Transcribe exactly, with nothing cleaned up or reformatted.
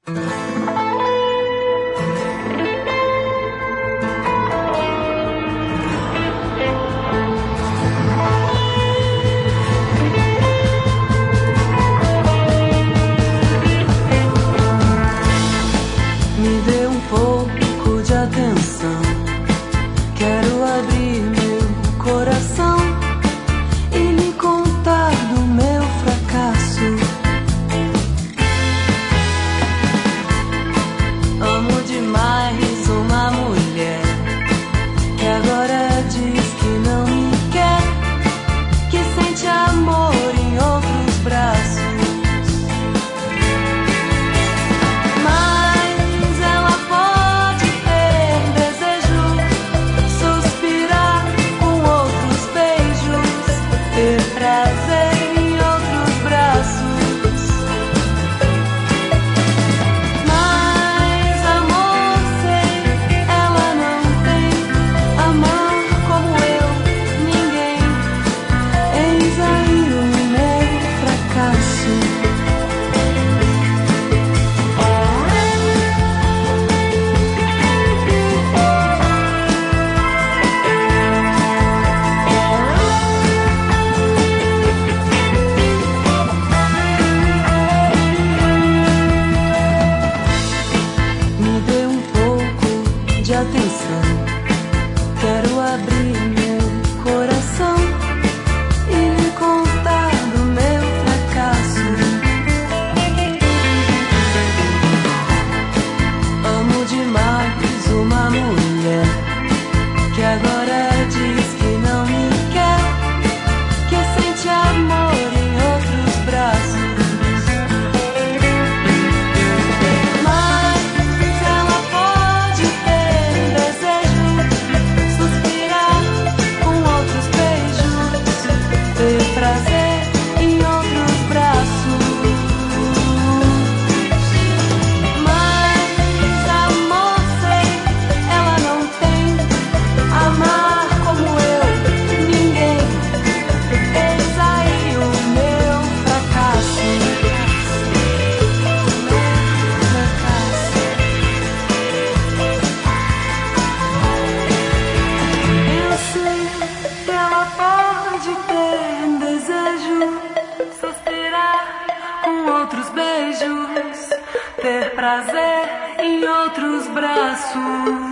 Me dê um pouco de atenção. Quero abrir meu coração e lhe contar do meu fracasso. Amo demais uma mulher que agora diz que não me quer, que sente amor em outros braços. De atenção, quero abrir meu coração e lhe contar do meu fracasso. Amo demais uma mulher que agora diz que não me quer, que sente amor em outros braços. Outros beijos, ter prazer em outros braços.